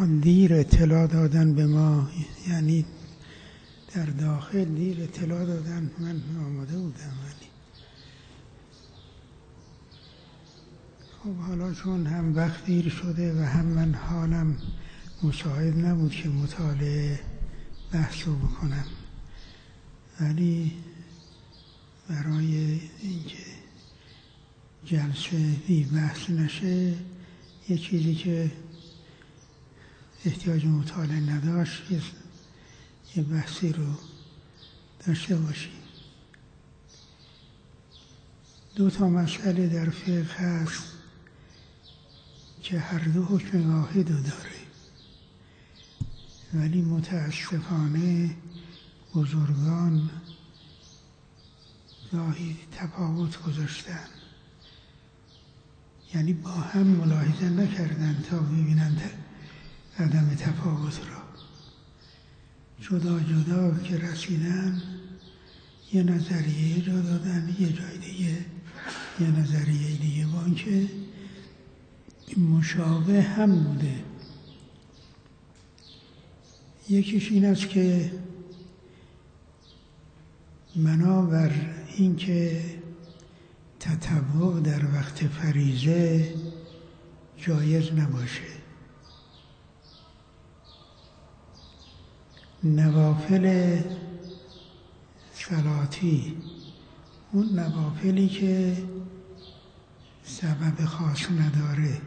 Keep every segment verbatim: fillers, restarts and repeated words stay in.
دیر اطلاع دادن به ما، یعنی در داخل دیر اطلاع دادن. من آماده بودم ولی خب حالا چون هم وقت دیر شده و هم من حالم مساعد نبود که مطالعه بحث رو بکنم، ولی برای اینکه جلسه بی بحث نشه یه چیزی که احتیاج مطالعه نداشت یه بحثی رو داشته باشیم. دو تا مسئله در فقه هست که هر دو حکم واحد رو داره، ولی متاسفانه بزرگان گاهی تفاوت گذاشتن، یعنی با هم ملاحظه نکردن تا ببینن عدم تفاوت را. جدا جدا که رسیدن یه نظریه جا دادن، یه جای دیگه یه نظریه دیگه، با اینکه مشابه هم بوده. یکیش این است که بنابر اینکه تطوع در وقت فریضه جایز نباشه، نوافل صلاتی، اون نوافلی که سبب خاص نداره،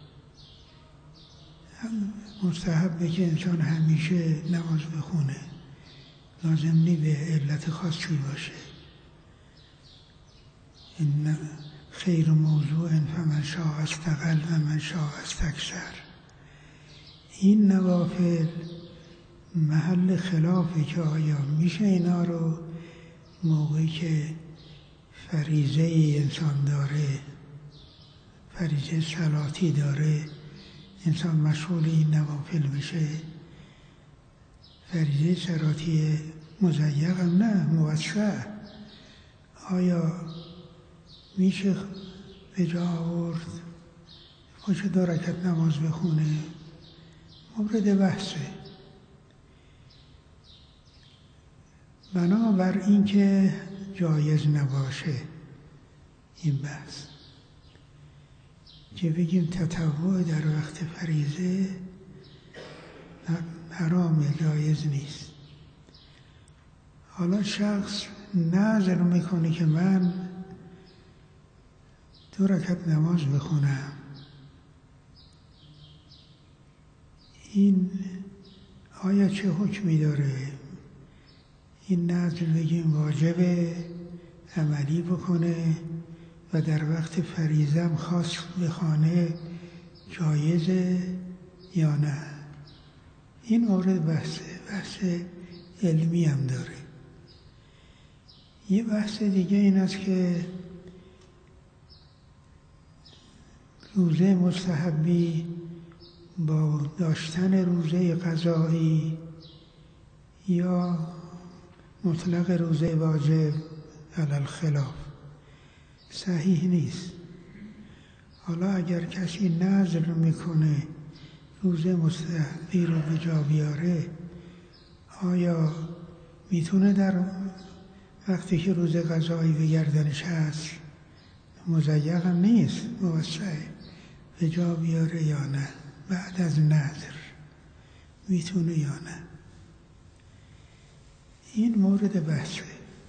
مستحبه که انسان همیشه نماز بخونه، لازم نی به علت خاصی باشه. این خیر موضوع فمن شاء استقل و من شاء استکثر. این نوافل محل خلافه که آیا میشه اینا رو موقعی که فریضه انسان داره، فریضه صلاتی داره، انسان مشغول این نوافل بشه. فریضه صلاتی مضیق هم نه، موسع. آیا میشه به جا آورد باشه دو رکعت نماز بخونه؟ مورد بحثه. بنابر این که جایز نباشه این بحث که بگیم تطوع در وقت فریضه حرام، جایز نیست. حالا شخص نذر میکنه که من دو رکعت نماز بخونم، این آیا چه حکمی داره؟ این نذر بگیم واجبه عملی بکنه و در وقت فریضه خاص بخونه جایزه یا نه؟ این مورد بحثه، بحث علمی هم داره. یه بحث دیگه این است که روزه مستحبی با داشتن روزه قضایی یا مطلق روزه واجب علی الخلاف صحیح نیست. حالا اگر کسی نذر میکنه روزه مستحبی رو به جا بیاره، آیا میتونه در وقتی که روزه قضایی به گردنش هست، مضیق هم نیست، موسعه، به جا بیاره یا نه؟ بعد از نذر میتونه یا نه؟ این مورد بحثه.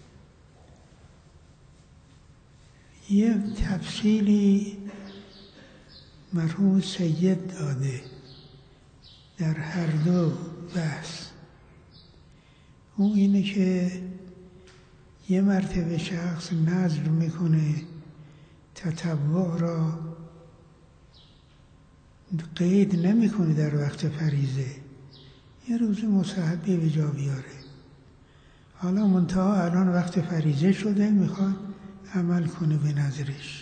یه تفصیلی مرحوم سید داده در هر دو بحث. اون اینه که یه مرتبه شخص نذر میکنه تطوع را قید نمیکنه در وقت فریضه، یه روز مستحبی به جا بیاره. حالا منتها الان وقت فریضه شده، میخواد عمل کنه به نظرش،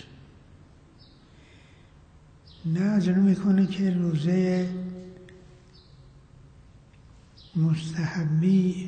نذر میکنه که روزه مستحبی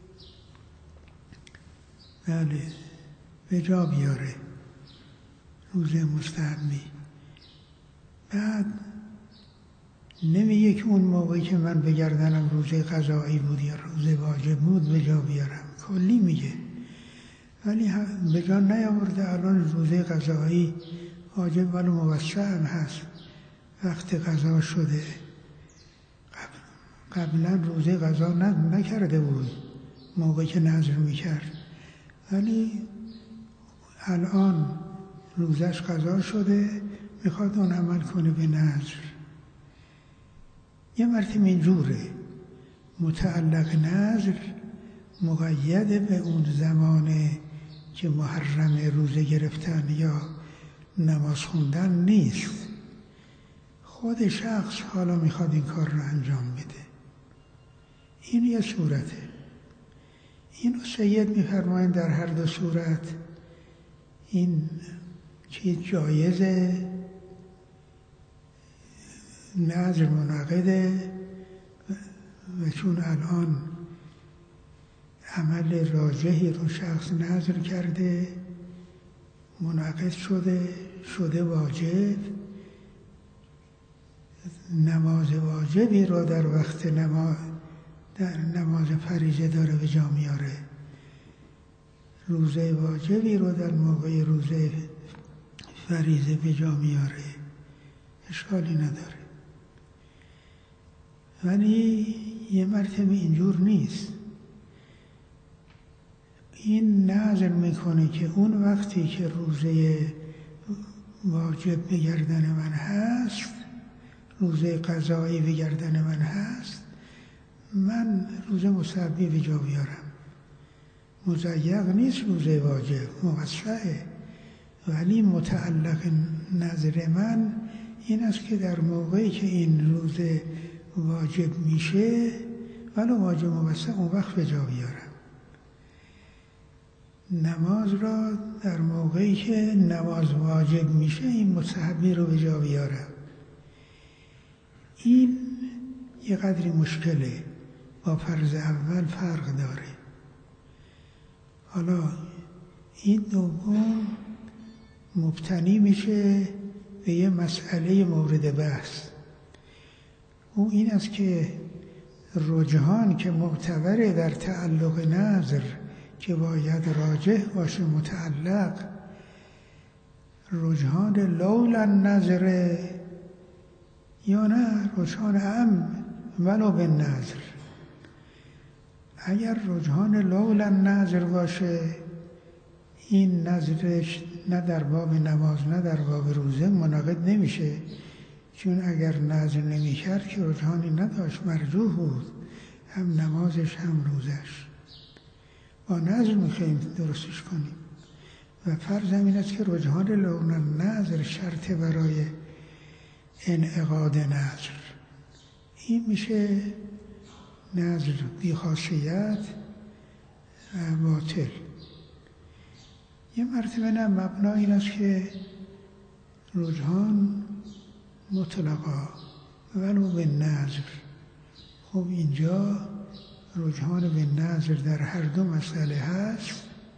بله به جا بیاره، روزه مستحبی. بعد نمیگه که اون موقعی که من به گردنم روزه قضایی بود یا روزه واجب بود به جا بیارم، کلی میگه. ولی به جا نیاورده الان روزه قضایی واجب ولی موسع هم هست، وقت قضا شده. قبلا روزه قضا نکرده بود موقعی که نذر میکرد، ولی الان روزش قضا شده، میخواد اون عمل کنه به نذر. یه مرتبه اینجوره، متعلق نذر مقید به اون زمانه که محرم روزه گرفتن یا نماز خوندن نیست. خود شخص حالا میخواد این کار رو انجام بده. این یه صورته. اینو سید میفرمایند در هر دو صورت این چیز جایزه، نذر منعقده و چون الان عمل راجحی رو شخص نذر کرده، منعقد شده، شده واجب، نماز واجبی رو در وقت نماز در نماز فریضه داره به جا میاره، روزه واجبی رو در موقع روزه فریضه به جا میاره، اشکالی نداره. ولی یه مرتبه اینجور نیست. این نذر میکنه که اون وقتی که روزه واجب به گردن من هست، روزه قضایی به گردن من هست، من روزه مستحبی به جا بیارم. مضیق نیست روزه واجب، موسعه، ولی متعلق نظر من این است که در موقعی که این روزه واجب میشه ولو واجب موسع اون وقت به جا بیارم. نماز را در موقعی که نماز واجب میشه این مستحبی رو به جا بیارم. این یه قدری مشکله، با فرض اول فرق داره. حالا این دوم مبتنی میشه به یه مسئله مورد بحث. او این است که رجحان که معتبره در تعلق نظر که باید راجح باشه متعلق، رجحان لولا نظر یا نه رجحان ام ولو به نظر. اگر رجحان لولا نظر باشه این نظرش نه در باب نماز نه در باب روزه منعقد نمیشه، چون اگر نظر نمیکرد که رجحانی نداشت، مرجوح بود، هم نمازش هم روزش. با نظر میخوایم درستش کنیم و فرض این است که رجحان لولا نظر شرط برای انعقاد نظر. این میشه نظر بی خاصیت و باطل. یه مرتبه نه مبنا این است که رجحان مطلقا ولو به نظر. خب اینجا رجحان به نظر در هر دو مسئله هست،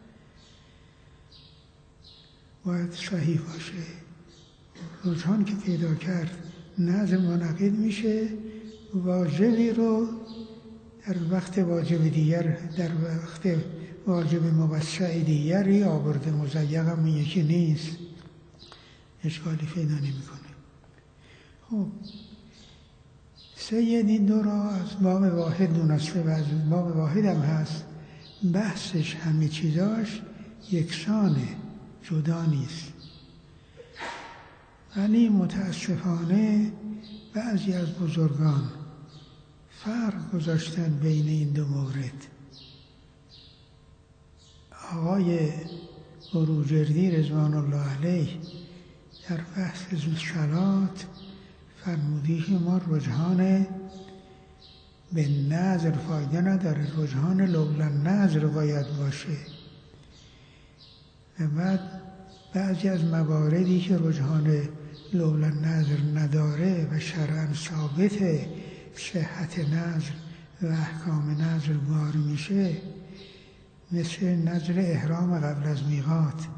باید صحیح باشه. رجحان که پیدا کرد نظر منعقد میشه، واجبی رو در وقت واجب دیگر در وقت واجب موسع دیگری آورده، مضیق هم یکی نیست، اشکالی پیدا نمیکنه. خب سید این دو را از باب واحد دونسته و از باب واحد هم هست، بحثش همه چیزاش یکسانه، جدا نیست. ولی متاسفانه بعضی از بزرگان فرق گذاشتن بین این دو مورد. آقای بروجردی رضوان الله علیه در بحث صلات فرمودی که ما رجحان به نظر فایده نداره، رجحان لولا نظر باید باشه. و بعد بعضی از مواردی که رجحان لولا نظر نداره و شرعاً ثابت صحت نظر و احکام نظر بار میشه، مثل نظر احرام قبل از میقات.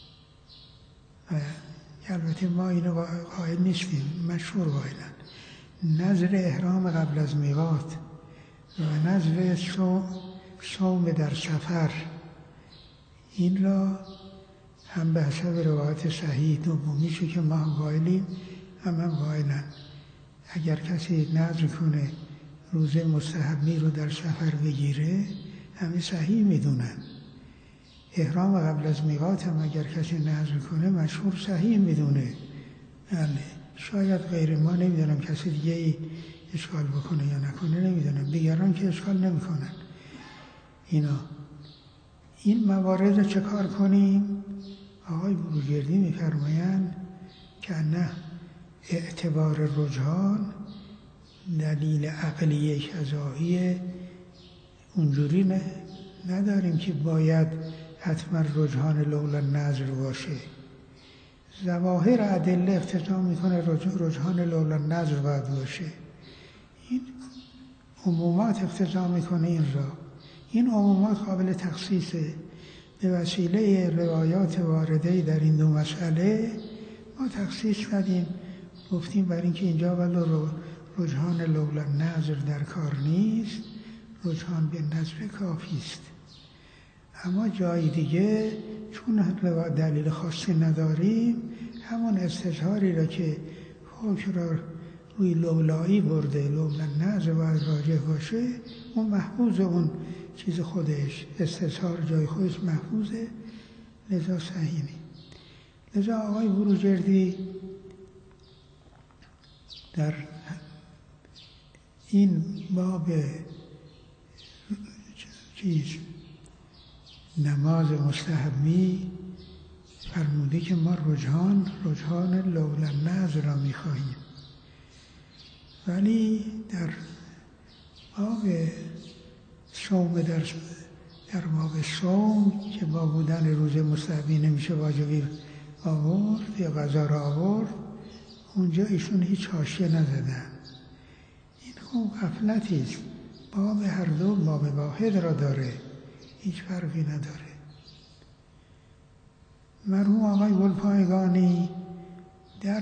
و البته ما اینو قائل نیستیم، مشهور قائلن، نذر احرام قبل از میقات و نذر صوم در سفر، این را هم به حسب روایت صحیح دومیشی که ما هم قائلیم هم هم قائلن. اگر کسی نذر کنه روزه مستحبی رو در سفر بگیره همه صحیح میدونن. احرام قبل از میقات هم اگر کسی نذر کنه مشهور صحیح میدونه. بله، شاید غیر ما، نمیدونم کسی دیگه ای اشکال بکنه یا نکنه، نمیدونم. دیگران که اشکال نمیکنن. اینا این موارد رو چه کار کنیم؟ آقای بروجردی میفرمایند که نه اعتبار رجحان دلیل عقلی قضایی اونجوری نه نداریم که باید حتما رجحان لولا نظر باشه. ظواهر ادله اقتضا میکنه رجحان لولا نظر باید باشه. این عمومات اقتضا میکنه این را. این عمومات قابل تخصیصه. به وسیله روایات وارده در این دو مسئله ما تخصیص کردیم، گفتیم برای اینکه اینجا ولو رجحان لولا نظر در کار نیست، رجحان به نظر کافی است. اما جای دیگه چون دلیل خاصی نداریم، همون استظهاری را که حکم را روی لولایی برده، لولا نظر باید راجع باشه، اون محفوظ، اون چیز خودش استظهار جای خودش محفوظه، لذا صحیح نیست. لذا آقای بروجردی در این باب چیز نماز مستحبی فرموده که ما رجحان رجحان لولا نظر را می‌خواهیم، ولی در باب صوم در در باب صوم که با بودن روزه مستحبی نمیشه واجبی آورد یا قضا را آورد، اونجا ایشون هیچ حاشیه نزدن. این خوب غفلتی است. باب هر دو باب واحد را داره، هیچ فرقی نداره. مرحوم آقای گلپایگانی در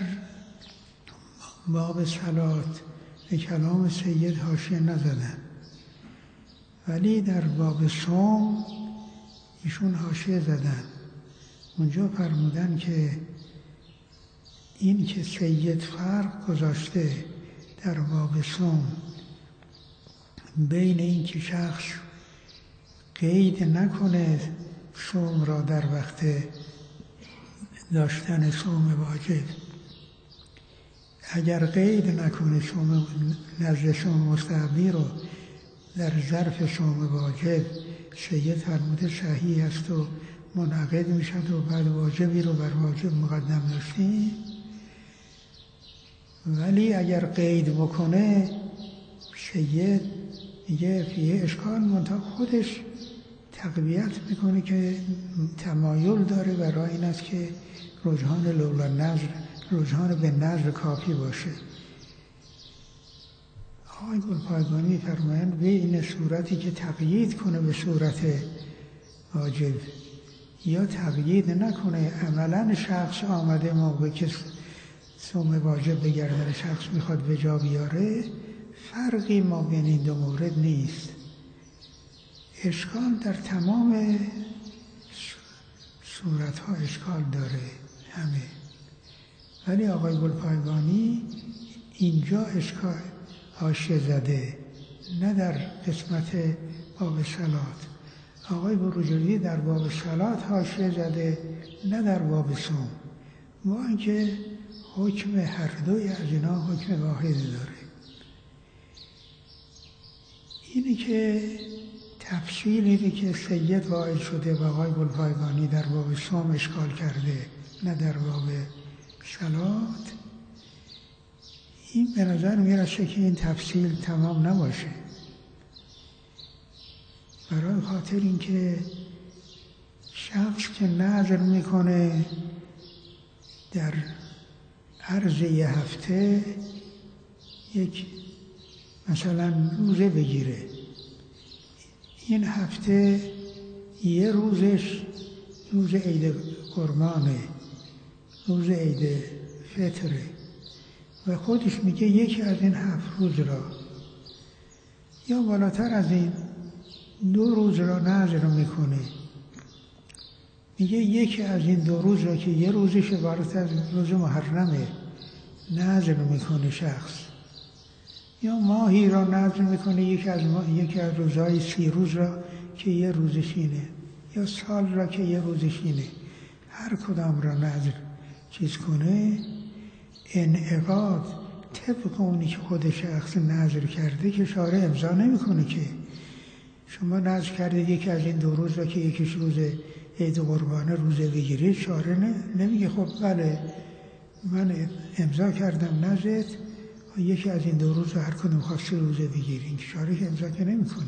باب صلات به کلام سید حاشیه نزدن، ولی در باب صوم ایشون حاشیه زدن. اونجا فرمودن که این که سید فرق گذاشته در باب صوم بین این که شخص قید نکنه صوم را در وقت داشتن صوم واجب، اگر قید نکنه صوم نزد صوم مستحبی رو در ظرف صوم واجب، سید فرموده صحیح است و منعقد میشد و بعد واجبی رو بر واجب مقدم داشتیم. ولی اگر قید بکنه سید میگه فیه اشکال، منطقه خودش تقویت میکنه که تمایل داره برای این است که رجحان لولا نظر، رجحان به نظر کافی باشه. آقای گلپایگانی فرمایند به این صورتی که تقیید کنه به صورت واجب یا تقیید نکنه، عملا شخص آمده موقع که صوم واجب به گردن شخص میخواد به جا بیاره، فرقی ما بین این دو مورد نیست. اشکال در تمام صورتها اشکال داره همه، ولی آقای گلپایگانی اینجا اشکال حاشیه زده، نه در قسمت باب صلات. آقای بروجردی در باب صلات حاشیه زده، نه در باب صوم، با اینکه حکم هر دوی از اینا حکم واحدی داره. اینی که تفصیلی که سید قائل شده و آقای گلپایگانی در باب صوم اشکال کرده، نه در باب صلات، این به نظر میرسه که این تفصیل تمام نباشه، برای خاطر اینکه شخص که نظر میکنه در عرض یه هفته یک مثلا روزه بگیره، این هفته یه روزش روز عید قربانه، روز عید فطره، و خودش میگه یکی از این هفت روز را یا بالاتر از این دو روز را نذر میکنه. میگه یکی از این دو روز را که یه روزش عبارت از روز محرمه نذر میکنه شخص، یا ماهی را نذر میکنه یکی از ما... یکی از روزهای سی روز را که یه روزش اینه، یا سال را که یه روزش اینه، هر کدام را نذر چیز کنه، انعقاد طبق اونی که خود شخص نذر کرده که شارع امضا نمیکنه. که شما نذر کرده یکی از این دو روز را که یکیش روز عید قربانه روزه بگیرید، شارع نمیگه خب بله من امضا کردم نذرت یکی از این دو روز رو هر کدوم خواستی روزه بگیری، این که شارع امضا که نمیکنه.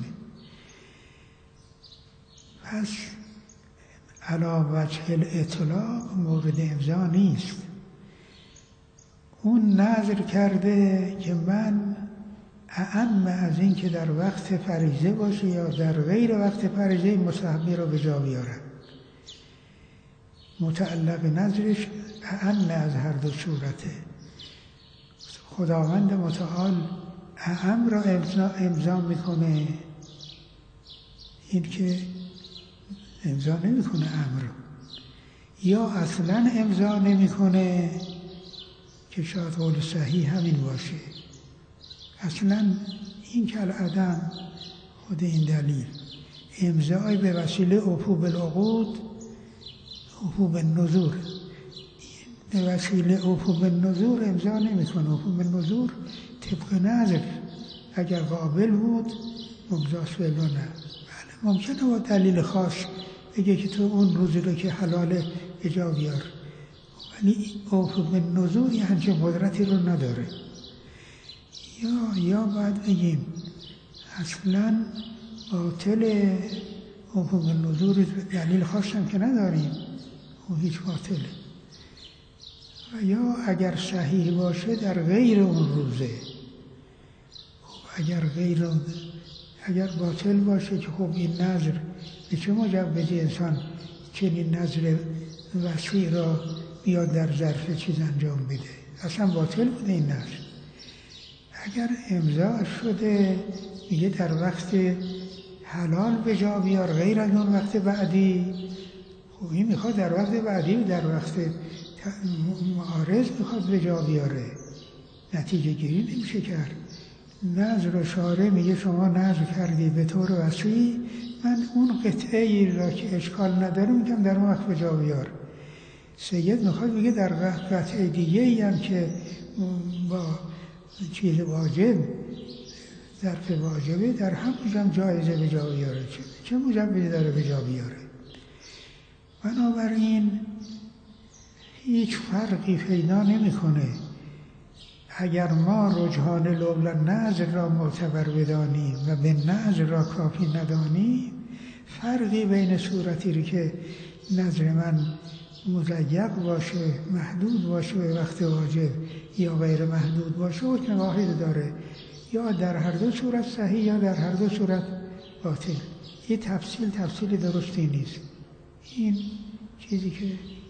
پس علا وجه الاطلاق مورد امضا نیست. اون نذر کرده که من اعم از این که در وقت فریضه باشه یا در غیر وقت فریضه مستحبی را به جا بیارم. متعلق نذرش اعم از هر دو صورته. خداوند متعال اعم را امضا, امضا میکنه، این که امضا نمیکنه امر، یا اصلا امضا نمیکنه که شاید قول صحیح همین باشه. اصلا این که العدم خود این دلیل امضای به وسیله عفو بالعقود، عفو بالنذور، به وسیله عفو بالنذور امضا نمیکنه. عفو بالنذور طبق نذر اگر قابل بود مجاز فعلا نه. بله ممکنه با دلیل خاص بگه که تو اون روزی رو که حلاله اجا بیار، ولی عفو بالنذور یه همچین قدرتی رو نداره. یا یا باید بگیم اصلا باطل عفو بالنذور دلیل خاص هم که نداریم و هیچ باطله. و یا اگر صحیح باشه در غیر اون روزه، اگر غیر اگر باطل باشه که خب این نذر به چه مجوزی انسان چنین نذر وسیع را بیاد در ظرف چیز انجام بده، اصلا باطل بوده این نذر. اگر امضا شده میگه در وقت حلال به جا بیار غیر از اون وقت بعدی، خب این میخواد در وقت بعدی و در وقت معارض میخواد به جا بیاره، نتیجه گیری نمیشه کرد. نذر و شارع میگه شما نذر کردی به طور وسیع، من اون قطعه ای را که اشکال نداره میگم در اون وقت به جا بیار. سید میخواد بگه در قطعه دیگه ای هم که با چیز واجب ظرف واجبه در همونجا هم جایزه به جا بیاره، چه, چه مجوزی داره به جا بیاره. بنابراین هیچ فرقی پیدا نمیکنه اگر ما رجحان لولا نذر را معتبر بدانیم و به نذر را کافی ندانیم. فرقی بین صورتی رو که نذر من مضیق باشه، محدود باشه به وقت واجب، یا غیر محدود باشه حکم واحد داره، یا در هر دو صورت صحیح یا در هر دو صورت باطل. این تفصیل تفصیل درستی نیست. این چیزی که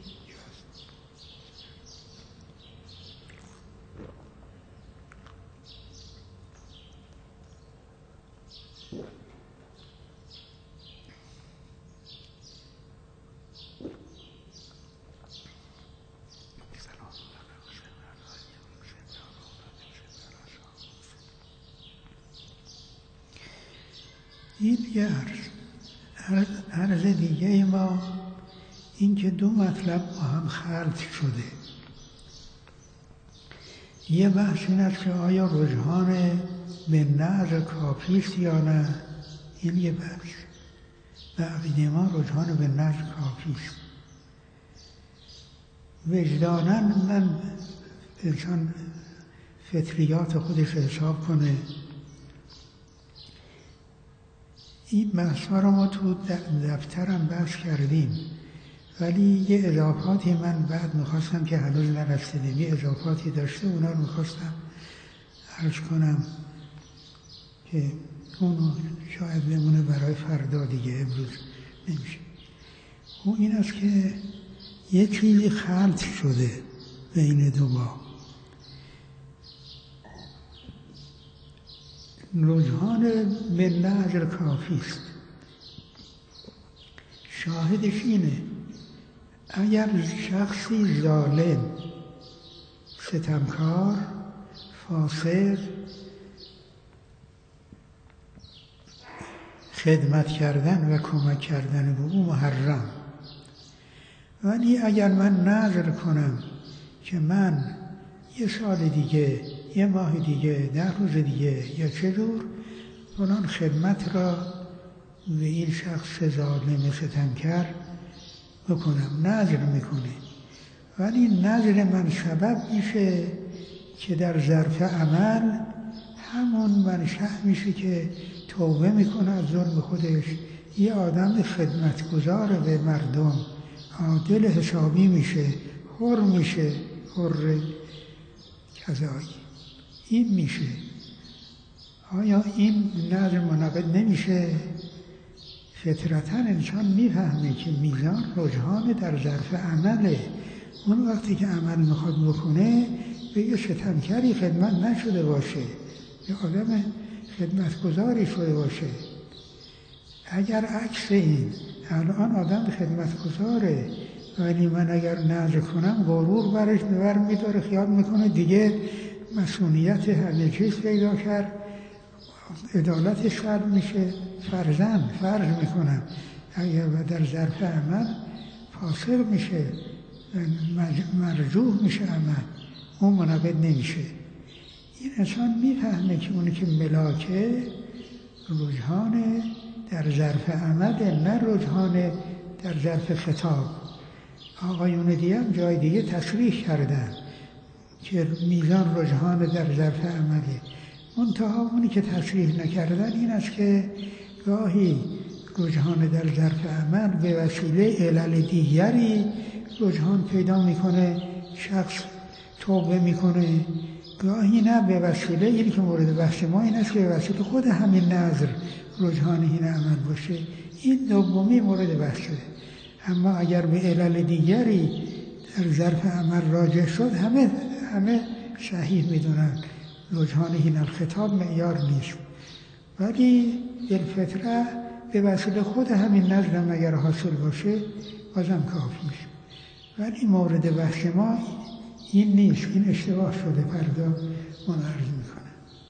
این یه عرض. عرض دیگه ما این که دو مطلب با هم خلط شده. یه بحث این است که آیا رجحان به نذر کافیست یا نه، این یه بحث. به عقیده ما رجحان به نذر کافیست. وجداناً من انسان فطریات خودش حساب کنه. این بحث‌ها رو ما تو دفترم بحث کردیم، ولی یه اضافاتی من بعد میخواستم که هنوز نرسیدیم، یه اضافاتی داشته، اونا رو میخواستم عرض کنم که اونو شاید بمونه برای فردا دیگه، امروز نمیشه. اون این است که یه چیزی خلط شده بین دو با. رجحان به نظر کافی است. شاهدش اینه اگر شخصی ظالم، ستمکار، فاسق، خدمت کردن و کمک کردن به او محرم، ولی اگر من نظر کنم که من یه سال دیگه، یه ماه دیگه، ده روز دیگه یا چه جور فلان خدمت را به این شخص ظالم ستمکار بکنم، نظر میکنه، ولی نظر من سبب میشه که در ظرف عمل همون منشأ میشه که توبه میکنه از ظلم خودش، یه آدم خدمتگزار به مردم، عادل حسابی میشه، حر میشه، حر کذایی این میشه. آیا این نظر منعقد نمیشه؟ فطرتا انسان میفهمه که میزان رجحان در ظرف عمله. اون وقتی که عمل میخواد بکنه به یه ستمکاری خدمت نشده باشه، یه آدم خدمتگزاری شده باشه. اگر عکس این الان آدم خدمتگزاره ولی من اگر نظر کنم غرور برش بر میداره، خیال میکنه دیگه مسئولیت همه چیز پیدا کرد، عدالتش فرد میشه، فرزن فرض میکنم اگر در ظرف عمل فاسق میشه، مرجوح میشه عمل، اون منعقد نمیشه. این انسان میفهمه که اونی که ملاکه رجحان در ظرف عمل، نه رجحان در ظرف خطاب. آقایون دیگه هم جای دیگه تصریح کردن که میزان رجحان در ظرف عمله، منتها اونی که تصریح نکردن این است که گاهی رجحان در ظرف عمل به وسیله علل دیگری رجحان پیدا میکنه، شخص توبه میکنه، گاهی نه به وسیله، اینی که مورد بحث ما این است که به وسیله خود همین نظر رجحان این عمل باشه، این دومی مورد بحثه. اما اگر به علل دیگری در ظرف عمل راجع شد همه همه صحیح میدونن رجحان این الخطاب معیار نیست، ولی بالفطره به وسیله خود همین نظر اگر حاصل باشه بازم کافی میشه. ولی مورد بحث ما این نیست، این اشتباه شده، فردا من عرض میکنم.